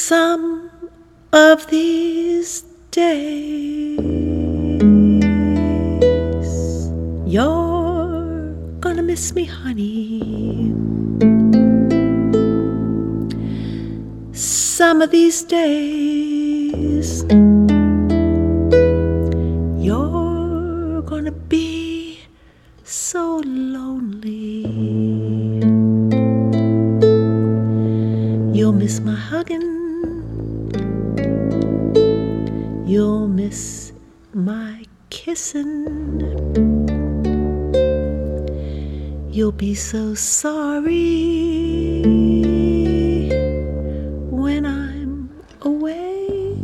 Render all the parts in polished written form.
Some of these days you're gonna miss me, honey. Some of these days you're gonna be so lonely. You'll miss my hugging. You'll miss my kissing. You'll be so sorry when I'm away.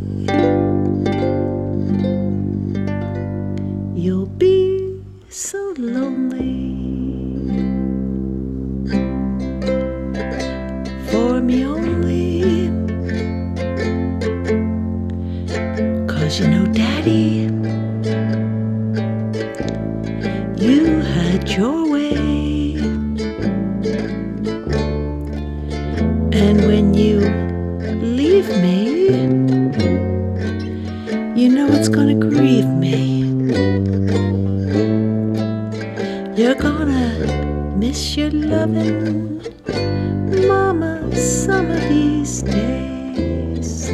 You'll be so lonely for me only. 'Cause you know, Daddy, you had your way, and when you leave me, you know it's gonna grieve me. You're gonna miss your loving, Mama, some of these days.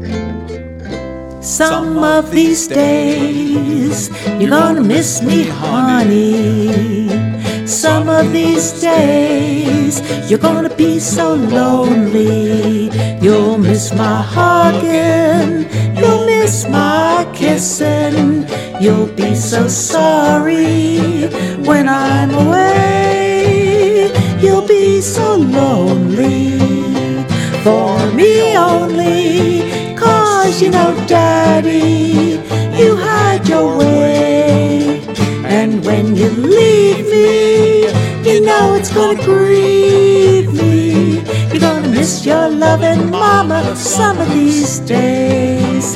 Some of these days you're gonna miss me, honey. Some of these days you're gonna be so lonely. You'll miss my hugging, you'll miss my kissing. You'll be so sorry when I'm away. You'll be so lonely for me only. 'Cause you know, Daddy, you had your way, and when you leave me, you know it's gonna grieve me. You're gonna miss your loving Mama some of these days.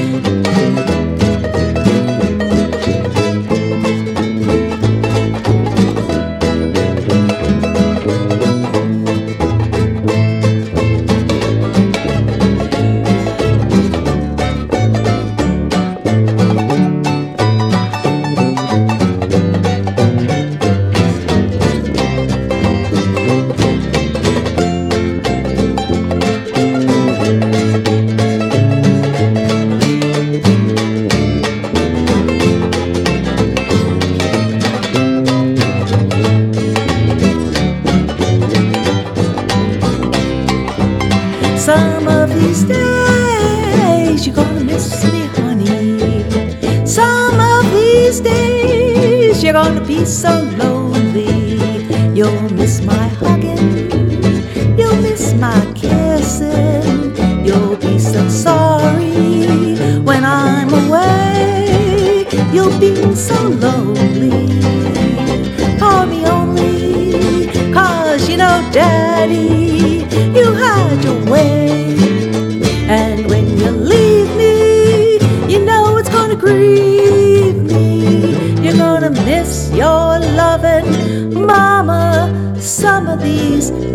Some of these days you're gonna miss me, honey. Some of these days you're gonna be so lonely. You'll miss my hugging, you'll miss my kissing. You'll be so sorry when I'm away. You'll be so lonely for me only. 'Cause you know, Daddy, you had your way, and when you leave me, you know it's gonna grieve me. You're gonna miss your loving Mama some of these